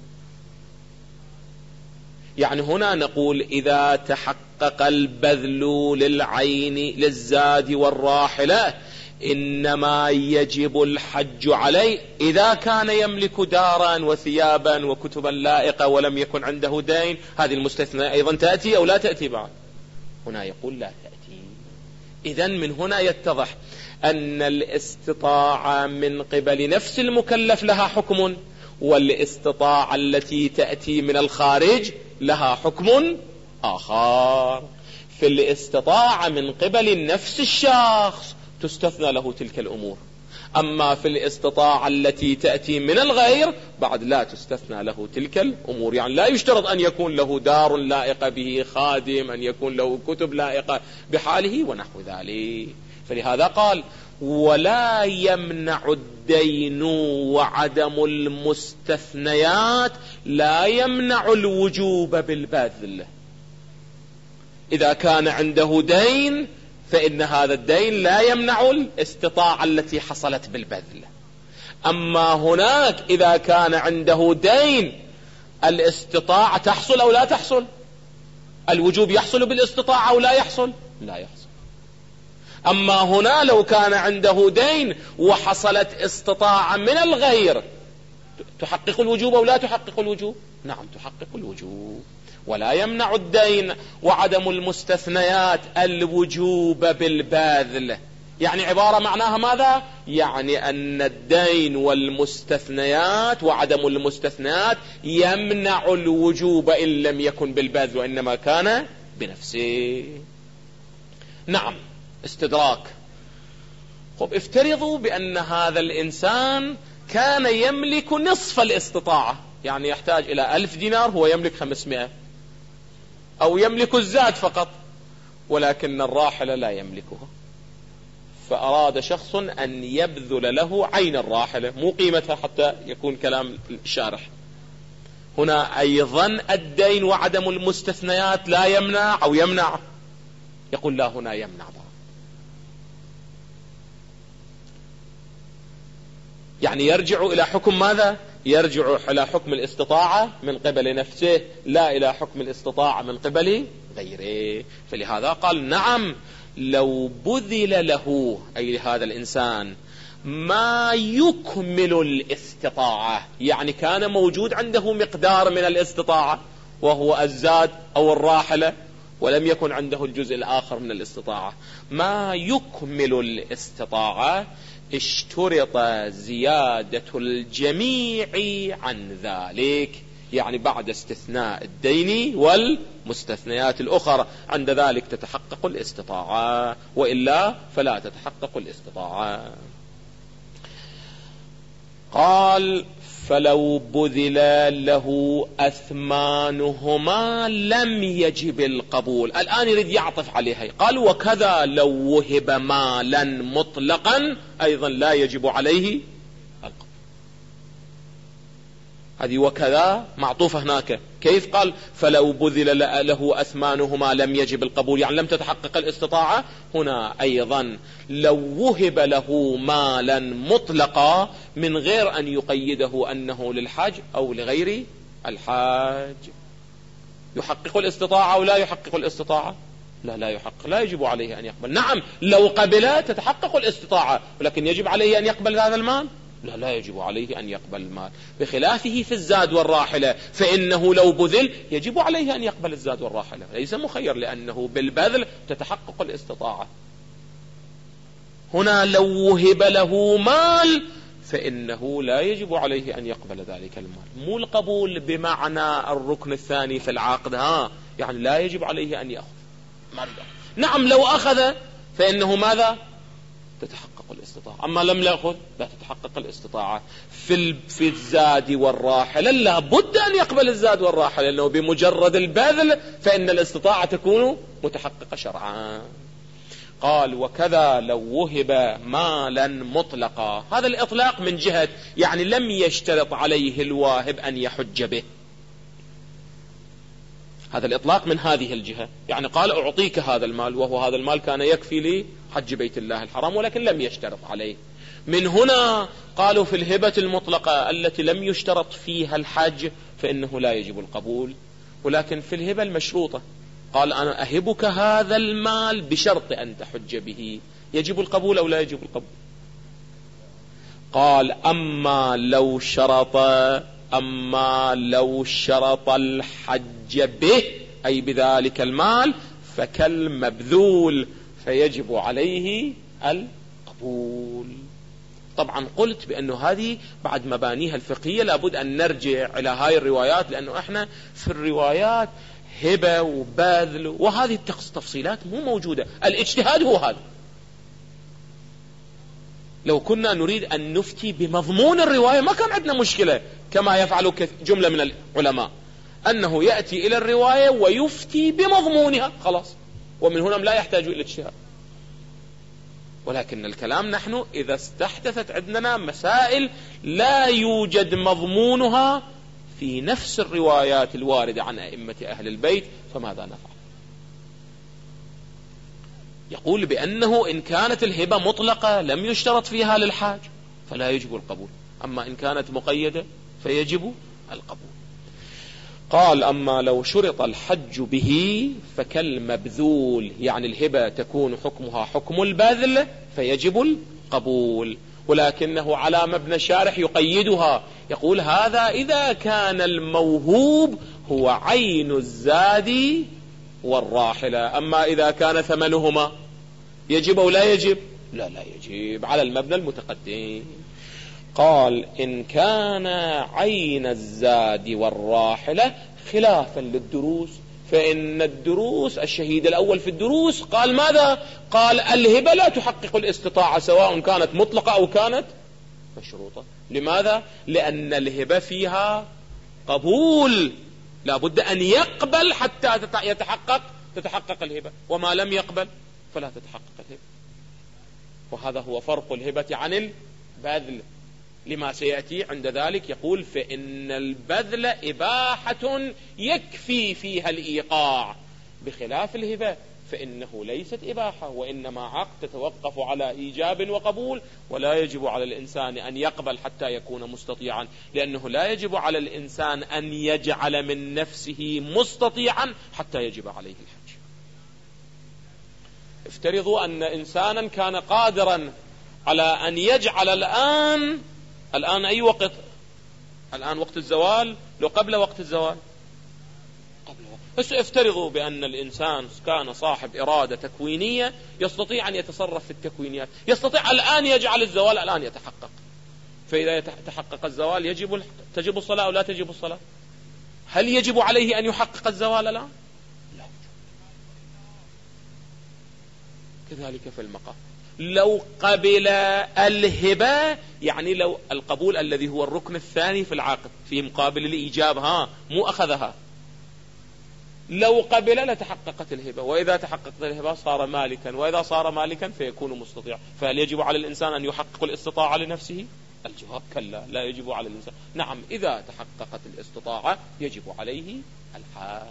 يعني هنا نقول إذا تحقق البذل للعين للزاد والراحلة إنما يجب الحج عليه إذا كان يملك دارا وثيابا وكتبا لائقة ولم يكن عنده دين. هذه المستثنى أيضا تأتي أو لا تأتي بعد؟ هنا يقول لا تأتي. إذن من هنا يتضح أن الاستطاعة من قبل نفس المكلف لها حكم، والاستطاعة التي تأتي من الخارج لها حكم آخر. في الاستطاعة من قبل نفس الشخص تستثنى له تلك الأمور، أما في الاستطاعة التي تأتي من الغير بعد لا تستثنى له تلك الأمور. يعني لا يشترط أن يكون له دار لائقة به، خادم، أن يكون له كتب لائقة بحاله ونحو ذلك. فلهذا قال ولا يمنع الدين وعدم المستثنيات لا يمنع الوجوب بالبذل. إذا كان عنده دين فإن هذا الدين لا يمنع الاستطاعة التي حصلت بالبذل. أما هناك إذا كان عنده دين الاستطاعة تحصل أو لا تحصل، الوجوب يحصل بالاستطاعة أو لا يحصل؟ لا يحصل. أما هنا لو كان عنده دين وحصلت استطاعة من الغير تحقق الوجوب أو لا تحقق الوجوب؟ نعم تحقق الوجوب. ولا يمنع الدين وعدم المستثنيات الوجوب بالبذل. يعني عبارة معناها ماذا؟ يعني أن الدين والمستثنيات وعدم المستثنيات يمنع الوجوب إن لم يكن بالبذل وإنما كان بنفسه. نعم استدراك. خب افترضوا بأن هذا الإنسان كان يملك نصف الاستطاعة، يعني يحتاج إلى ألف دينار هو يملك خمسمائة، أو يملك الزاد فقط ولكن الراحلة لا يملكها، فأراد شخص أن يبذل له عين الراحلة مو قيمتها حتى يكون كلام الشارح. هنا أيضا الدين وعدم المستثنيات لا يمنع أو يمنع؟ يقول لا هنا يمنع. يعني يرجع إلى حكم ماذا؟ يرجع إلى حكم الاستطاعة من قبل نفسه لا إلى حكم الاستطاعة من قبل غيره. فلهذا قال نعم لو بذل له أي لهذا الإنسان ما يكمل الاستطاعة، يعني كان موجود عنده مقدار من الاستطاعة وهو الزاد أو الراحلة ولم يكن عنده الجزء الآخر من الاستطاعة، ما يكمل الاستطاعة اشترط زيادة الجميع عن ذلك، يعني بعد استثناء الدين والمستثنيات الأخرى، عند ذلك تتحقق الاستطاعة وإلا فلا تتحقق الاستطاعة. قال فلو بذل له أثمانهما لم يجب القبول. الآن يريد يعطف عليها، قال وكذا لو وهب مالا مطلقا أيضا لا يجب عليه القبول. هذه وكذا معطوفة هناك. كيف قال فلو بذل له أثمانهما لم يجب القبول؟ يعني لم تتحقق الاستطاعة. هنا أيضا لو وهب له مالا مطلقا من غير أن يقيده أنه للحاج أو لغير الحاج، يحقق الاستطاعة أو لا يحقق الاستطاعة؟ لا لا يحقق، لا يجب عليه أن يقبل. نعم لو قبل تتحقق الاستطاعة، ولكن يجب عليه أن يقبل هذا المال؟ لا لا يجب عليه أن يقبل المال. بخلافه في الزاد والراحلة، فإنه لو بذل يجب عليه أن يقبل الزاد والراحلة، ليس مخير، لأنه بالبذل تتحقق الاستطاعة. هنا لو وهب له مال فإنه لا يجب عليه أن يقبل ذلك المال. مو القبول بمعنى الركن الثاني في العقد، ها يعني لا يجب عليه أن يأخذ. نعم لو أخذ فإنه ماذا؟ تتحقق الاستطاعة. أما لم يأخذ لا تتحقق الاستطاعة. في في الزاد والراحلة لا بد أن يقبل الزاد والراحلة، لأنه بمجرد البذل فإن الاستطاعة تكون متحققة شرعا. قال وكذا لو وهب مالا مطلقا. هذا الإطلاق من جهة يعني لم يشترط عليه الواهب أن يحج به، هذا الإطلاق من هذه الجهة. يعني قال أعطيك هذا المال، وهو هذا المال كان يكفي لي حج بيت الله الحرام، ولكن لم يشترط عليه. من هنا قالوا في الهبة المطلقة التي لم يشترط فيها الحج فإنه لا يجب القبول. ولكن في الهبة المشروطة قال أنا أهبك هذا المال بشرط أن تحج به، يجب القبول أو لا يجب القبول؟ قال أما لو شرط أما لو شرط الحج به أي بذلك المال فكالمبذول فيجب عليه القبول. طبعا قلت بأنه هذه بعد مبانيها الفقهية لابد أن نرجع إلى هاي الروايات، لأنه احنا في الروايات هبة وبذل وهذه التفصيلات مو موجودة. الاجتهاد هو هذا. لو كنا نريد أن نفتي بمضمون الرواية ما كان عندنا مشكلة، كما يفعل جملة من العلماء أنه يأتي إلى الرواية ويفتي بمضمونها خلاص، ومن هنا لا يحتاج إلى اجتهاد. ولكن الكلام نحن إذا استحدثت عندنا مسائل لا يوجد مضمونها في نفس الروايات الواردة عن أئمة أهل البيت، فماذا نفعل؟ يقول بأنه إن كانت الهبة مطلقة لم يشترط فيها للحاج فلا يجب القبول، أما إن كانت مقيدة فيجب القبول. قال أما لو شرط الحج به فكالمبذول، يعني الهبة تكون حكمها حكم البذل فيجب القبول، ولكنه على مبنى الشارح يقيدها، يقول هذا إذا كان الموهوب هو عين الزاد والراحلة. أما إذا كان ثمنهما يجب أو لا يجب؟ لا لا يجب على المبنى المتقدم. قال إن كان عين الزاد والراحلة خلافا للدروس، فإن الدروس الشهيد الأول في الدروس قال ماذا؟ قال الهبة لا تحقق الاستطاعة سواء كانت مطلقة أو كانت مشروطة. لماذا؟ لأن الهبة فيها قبول، لا بد أن يقبل حتى يتحقق تتحقق الهبة، وما لم يقبل فلا تتحقق الهبة. وهذا هو فرق الهبة عن البذل، لما سيأتي عند ذلك. يقول فإن البذل إباحة يكفي فيها الإيقاع، بخلاف الهبة فإنه ليست إباحة، وإنما عقد تتوقف على إيجاب وقبول، ولا يجب على الإنسان أن يقبل حتى يكون مستطيعا، لأنه لا يجب على الإنسان أن يجعل من نفسه مستطيعا حتى يجب عليه الحج. افترضوا أن إنسانا كان قادرا على أن يجعل الآن الآن أي وقت؟ الآن وقت الزوال لو قبل وقت الزوال قبل وقت. بس افترضوا بأن الإنسان كان صاحب إرادة تكوينية يستطيع أن يتصرف في التكوينيات، يستطيع الآن يجعل الزوال الآن يتحقق. فإذا تحقق الزوال يجب تجب الصلاة أو لا تجب الصلاة؟ هل يجب عليه أن يحقق الزوال الآن؟ لا. كذلك في المقام. لو قبل الهبة، يعني لو القبول الذي هو الركن الثاني في العقد في مقابل الإيجاب، ها مو أخذها، لو قبل لتحققت الهبة، وإذا تحققت الهبة صار مالكا، وإذا صار مالكا فيكون مستطيع. فهل يجب على الإنسان أن يحقق الاستطاعة لنفسه؟ الجواب كلا، لا يجب على الإنسان. نعم، إذا تحققت الاستطاعة يجب عليه الحج.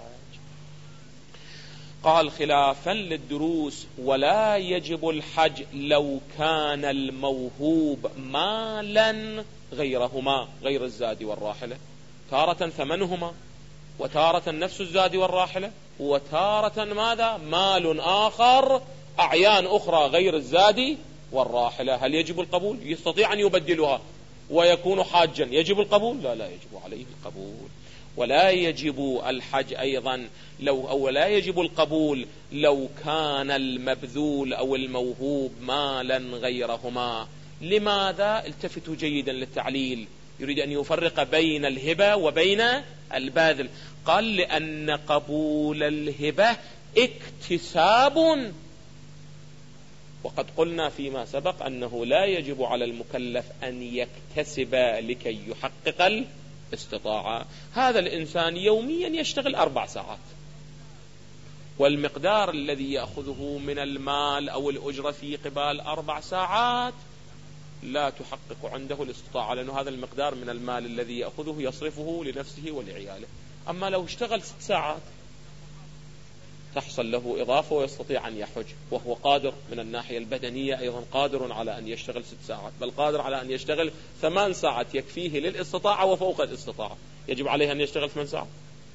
قال خلافا للدروس: ولا يجب الحج لو كان الموهوب مالا غيرهما، غير الزاد والراحلة، تارة ثمنهما، وتارة نفس الزاد والراحلة، وتارة ماذا؟ مال آخر، أعيان أخرى غير الزاد والراحلة. هل يجب القبول؟ يستطيع أن يبدلها ويكون حاجا، يجب القبول؟ لا، لا يجب عليه القبول. ولا يجب الحج أيضا لو أو لا يجب القبول لو كان المبذول أو الموهوب مالا غيرهما. لماذا؟ التفتوا جيدا للتعليل، يريد أن يفرق بين الهبة وبين البذل. قال: لأن قبول الهبة اكتساب، وقد قلنا فيما سبق أنه لا يجب على المكلف أن يكتسب لكي يحقق الاستطاعة. هذا الإنسان يوميا يشتغل أربع ساعات، والمقدار الذي يأخذه من المال أو الأجرة في قبال أربع ساعات لا تحقق عنده الاستطاعة، لأنه هذا المقدار من المال الذي يأخذه يصرفه لنفسه ولعياله. أما لو اشتغل ست ساعات تحصل له إضافة ويستطيع أن يحج، وهو قادر من الناحية البدنية أيضا، قادر على أن يشتغل ست ساعات، بل قادر على أن يشتغل ثمان ساعات يكفيه للاستطاعة وفوق الاستطاعة. يجب عليه أن يشتغل ثمان ساعات؟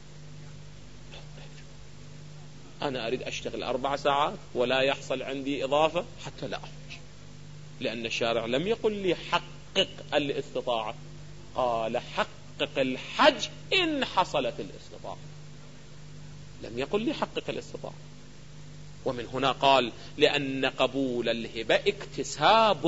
أنا أريد أشتغل أربع ساعات ولا يحصل عندي إضافة حتى لا أحج، لأن الشارع لم يقل لي حقق الاستطاعة، قال حقق الحج إن حصلت الاستطاعة، لم يقل لي حقق الاستطاعة. ومن هنا قال: لأن قبول الهبة اكتساب،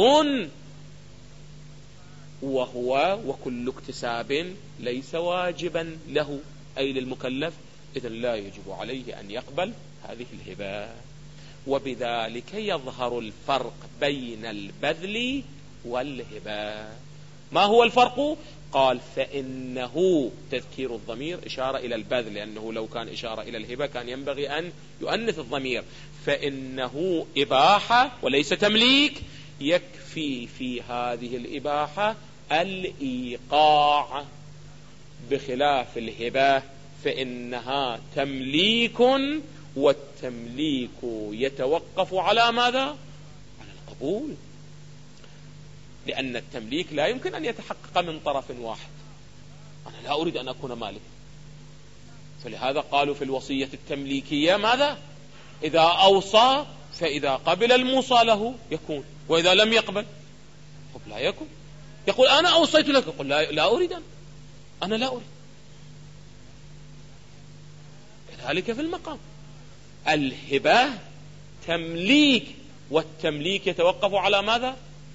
وهو وكل اكتساب ليس واجبا له أي للمكلف، إذن لا يجب عليه أن يقبل هذه الهبة. وبذلك يظهر الفرق بين البذل والهبة. ما هو الفرق؟ قال: فإنه تذكير الضمير إشارة إلى البذل، لأنه لو كان إشارة إلى الهبة كان ينبغي أن يؤنث الضمير. فإنه إباحة وليس تمليك، يكفي في هذه الإباحة الإيقاع، بخلاف الهبة فإنها تمليك، والتمليك يتوقف على ماذا؟ على القبول، لأن التمليك لا يمكن أن يتحقق من طرف واحد. أنا لا أريد أن أكون مالك، فلهذا قالوا في الوصية التمليكية ماذا؟ إذا أوصى فإذا قبل الموصى له يكون، وإذا لم يقبل طب لا يكون. يقول أنا أوصيت لك، يقول لا, لا أريد أنا. أنا لا أريد. كذلك في المقام الهبة تمليك، والتمليك يتوقف على ماذا؟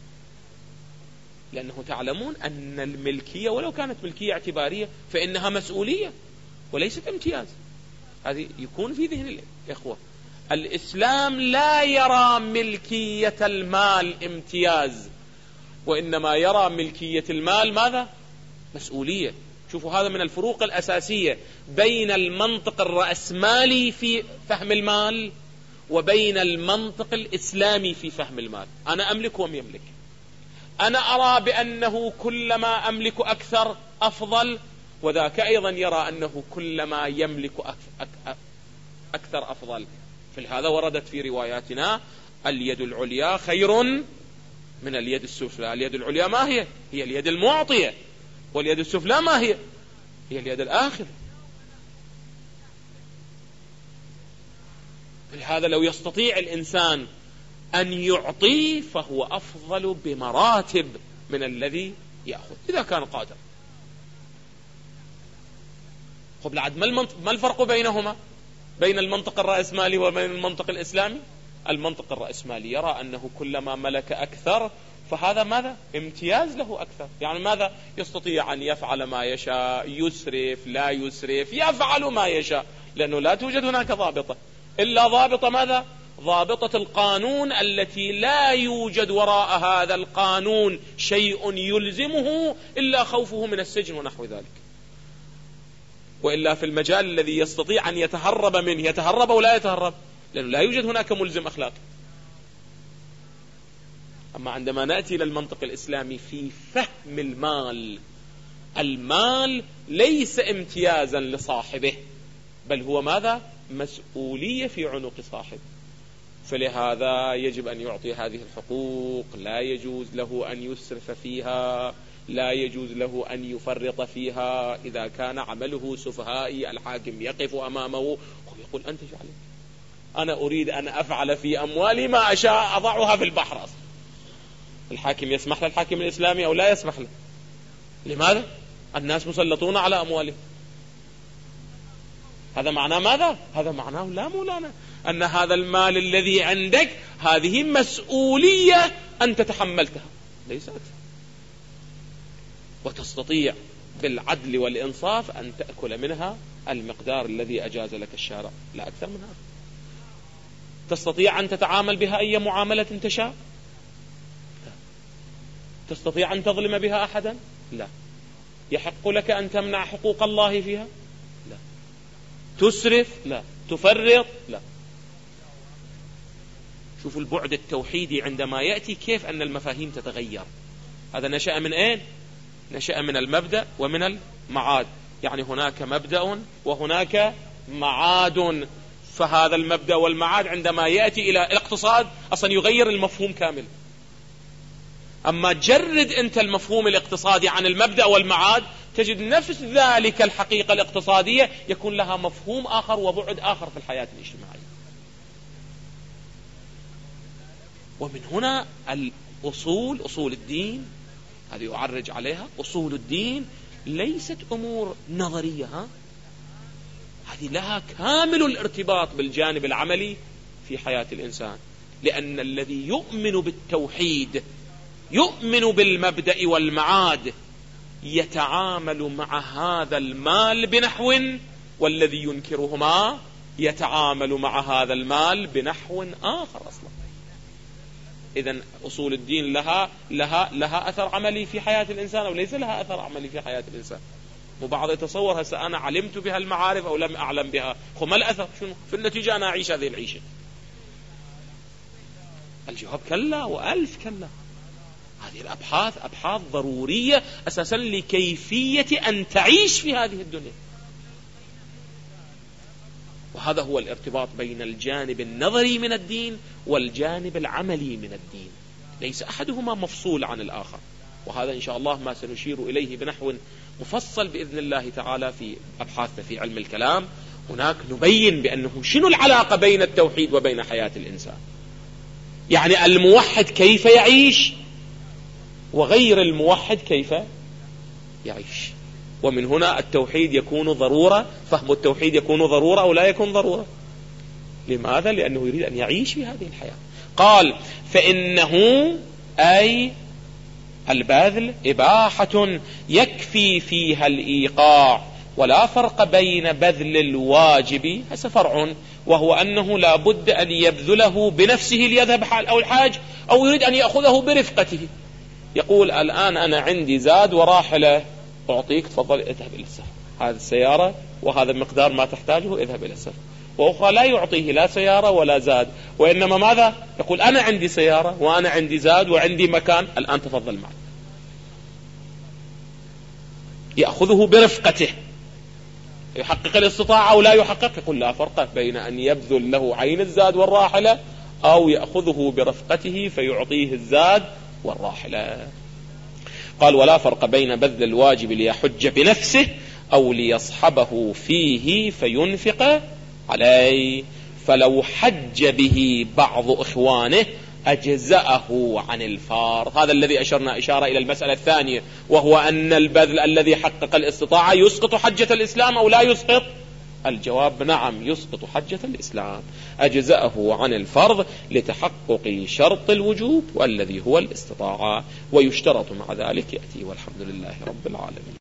لأنه تعلمون أن الملكية ولو كانت ملكية اعتبارية فإنها مسؤولية وليست امتياز. هذه يكون في ذهن الإخوة. الإسلام لا يرى ملكية المال امتياز، وإنما يرى ملكية المال ماذا؟ مسؤولية. شوفوا، هذا من الفروق الأساسية بين المنطق الرأسمالي في فهم المال وبين المنطق الإسلامي في فهم المال. أنا أملك وهم يملك. أنا أرى بأنه كلما أملك أكثر أفضل، وذاك أيضا يرى أنه كلما يملك أكثر أفضل. فلهذا وردت في رواياتنا اليد العليا خير من اليد السفلى. اليد العليا ما هي؟ هي اليد المعطية، واليد السفلى ما هي؟ هي اليد الآخذة. فلهذا لو يستطيع الإنسان أن يعطي فهو أفضل بمراتب من الذي يأخذ إذا كان قادر. قبل عد ما الفرق بينهما، بين المنطق الرأسمالي وبين المنطق الإسلامي؟ المنطق الرأسمالي يرى أنه كلما ملك أكثر فهذا ماذا؟ امتياز له أكثر. يعني ماذا؟ يستطيع أن يفعل ما يشاء، يسرف لا يسرف، يفعل ما يشاء، لأنه لا توجد هناك ضابطة إلا ضابطة ماذا؟ ضابطة القانون التي لا يوجد وراء هذا القانون شيء يلزمه إلا خوفه من السجن ونحو ذلك، وإلا في المجال الذي يستطيع أن يتهرب منه يتهرب ولا يتهرب، لأنه لا يوجد هناك ملزم أخلاقي. أما عندما نأتي إلى المنطق الإسلامي في فهم المال، المال ليس امتيازا لصاحبه، بل هو ماذا؟ مسؤولية في عنق صاحبه، فلهذا يجب أن يعطي هذه الحقوق، لا يجوز له أن يسرف فيها، لا يجوز له أن يفرط فيها. إذا كان عمله سفهائي الحاكم يقف أمامه ويقول أنت شو عليك؟ أنا أريد أن أفعل في أموالي ما أشاء، أضعها في البحر أصلا. الحاكم يسمح له الحاكم الإسلامي أو لا يسمح له؟ لماذا؟ الناس مسلطون على أموالهم. هذا معناه ماذا؟ هذا معناه لا مولانا، أن هذا المال الذي عندك هذه مسؤولية أنت تحملتها ليس أكثر، وتستطيع بالعدل والإنصاف أن تأكل منها المقدار الذي أجاز لك الشارع، لا أكثر من هذا. تستطيع أن تتعامل بها أي معاملة تشاء؟ لا. تستطيع أن تظلم بها أحدا؟ لا. يحق لك أن تمنع حقوق الله فيها؟ لا. تسرف؟ لا. تفرط؟ لا. شوفوا البعد التوحيدي عندما يأتي كيف أن المفاهيم تتغير. هذا نشأ من أين؟ نشأ من المبدأ ومن المعاد، يعني هناك مبدأ وهناك معاد، فهذا المبدأ والمعاد عندما يأتي إلى الاقتصاد أصلا يغير المفهوم كامل. أما جرد أنت المفهوم الاقتصادي عن المبدأ والمعاد تجد نفس ذلك الحقيقة الاقتصادية يكون لها مفهوم آخر وبعد آخر في الحياة الاجتماعية. ومن هنا الأصول، أصول الدين هذه يعرج عليها، أصول الدين ليست أمور نظرية، ها؟ هذه لها كامل الارتباط بالجانب العملي في حياة الإنسان، لأن الذي يؤمن بالتوحيد يؤمن بالمبدأ والمعاد يتعامل مع هذا المال بنحو، والذي ينكرهما يتعامل مع هذا المال بنحو آخر أصلا. إذن أصول الدين لها لها لها أثر عملي في حياة الإنسان أو ليس لها أثر عملي في حياة الإنسان؟ وبعض يتصور هسه أنا علمت بها المعارف أو لم أعلم بها، وما الأثر؟ شنو في النتيجة؟ أنا أعيش هذه العيشة. الجواب كلا وألف كلا. هذه الأبحاث أبحاث ضرورية أساسا لكيفية أن تعيش في هذه الدنيا. وهذا هو الارتباط بين الجانب النظري من الدين والجانب العملي من الدين، ليس أحدهما مفصول عن الآخر. وهذا إن شاء الله ما سنشير إليه بنحو مفصل بإذن الله تعالى في أبحاثنا في علم الكلام. هناك نبين بأنه شنو العلاقة بين التوحيد وبين حياة الإنسان، يعني الموحد كيف يعيش وغير الموحد كيف يعيش. ومن هنا التوحيد يكون ضرورة، فهم التوحيد يكون ضرورة أو لا يكون ضرورة. لماذا؟ لأنه يريد أن يعيش في هذه الحياة. قال فإنه أي البذل إباحة يكفي فيها الإيقاع، ولا فرق بين بذل الواجب، هذا فرع، وهو أنه لا بد أن يبذله بنفسه ليذهب أو الحاج، أو يريد أن يأخذه برفقته. يقول الآن أنا عندي زاد وراحلة، أعطيك تفضل اذهب إلى السفر، هذه السيارة وهذا مقدار ما تحتاجه اذهب إلى السفر. وأخرى لا يعطيه لا سيارة ولا زاد، وإنما ماذا؟ يقول أنا عندي سيارة وأنا عندي زاد وعندي مكان، الآن تفضل معي. يأخذه برفقته، يحقق الاستطاعة أو لا يحقق. يقول لا فرق بين أن يبذل له عين الزاد والراحلة أو يأخذه برفقته فيعطيه الزاد والراحلة. قال ولا فرق بين بذل الواجب ليحج بنفسه أو ليصحبه فيه فينفق عليه، فلو حج به بعض إخوانه أجزأه عن الفار. هذا الذي أشرنا إشارة إلى المسألة الثانية، وهو أن البذل الذي حقق الاستطاعة يسقط حجة الإسلام أو لا يسقط؟ الجواب نعم يسقط حجة الإسلام، أجزأه عن الفرض لتحقق شرط الوجوب والذي هو الاستطاعة، ويشترط مع ذلك يأتي. والحمد لله رب العالمين.